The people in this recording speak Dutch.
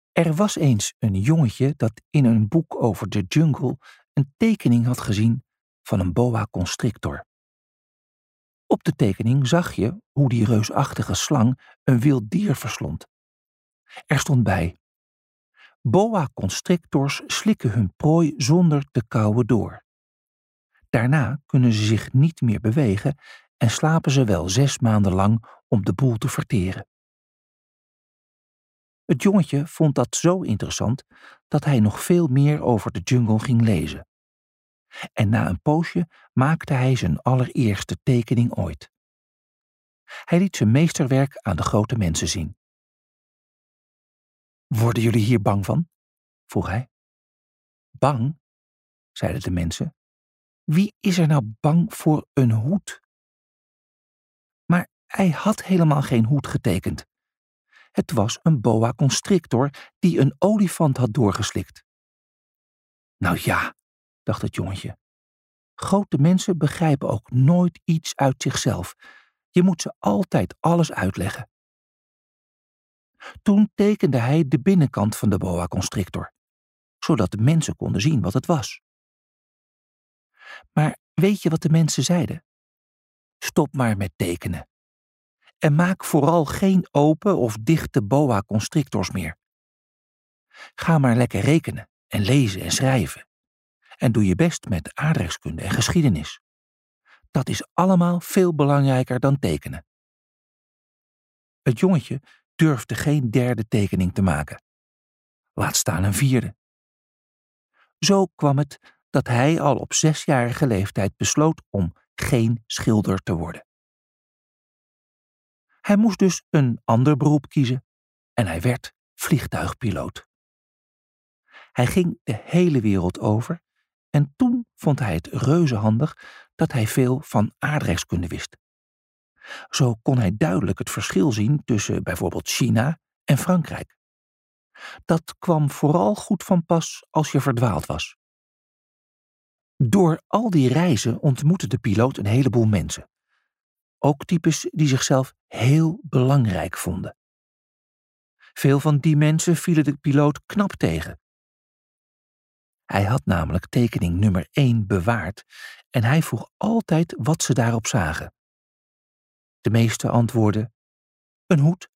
Er was eens een jongetje dat in een boek over de jungle een tekening had gezien van een boa constrictor. Op de tekening zag je hoe die reusachtige slang een wild dier verslond. Er stond bij: boa constrictors slikken hun prooi zonder te kauwen door. Daarna kunnen ze zich niet meer bewegen en slapen ze wel 6 maanden lang om de boel te verteren. Het jongetje vond dat zo interessant dat hij nog veel meer over de jungle ging lezen. En na een poosje maakte hij zijn allereerste tekening ooit. Hij liet zijn meesterwerk aan de grote mensen zien. Worden jullie hier bang van? Vroeg hij. Bang? Zeiden de mensen. Wie is er nou bang voor een hoed? Maar hij had helemaal geen hoed getekend. Het was een boa constrictor die een olifant had doorgeslikt. Nou ja, dacht het jongetje. Grote mensen begrijpen ook nooit iets uit zichzelf. Je moet ze altijd alles uitleggen. Toen tekende hij de binnenkant van de boa constrictor, zodat de mensen konden zien wat het was. Maar weet je wat de mensen zeiden? Stop maar met tekenen. En maak vooral geen open of dichte boa constrictors meer. Ga maar lekker rekenen en lezen en schrijven. En doe je best met aardrijkskunde en geschiedenis. Dat is allemaal veel belangrijker dan tekenen. Het jongetje durfde geen derde tekening te maken. Laat staan een vierde. Zo kwam het dat hij al op 6-jarige leeftijd besloot om geen schilder te worden. Hij moest dus een ander beroep kiezen en hij werd vliegtuigpiloot. Hij ging de hele wereld over en toen vond hij het reuze handig dat hij veel van aardrijkskunde wist. Zo kon hij duidelijk het verschil zien tussen bijvoorbeeld China en Frankrijk. Dat kwam vooral goed van pas als je verdwaald was. Door al die reizen ontmoette de piloot een heleboel mensen. Ook types die zichzelf heel belangrijk vonden. Veel van die mensen vielen de piloot knap tegen. Hij had namelijk tekening nummer 1 bewaard en hij vroeg altijd wat ze daarop zagen. De meesten antwoordden: een hoed.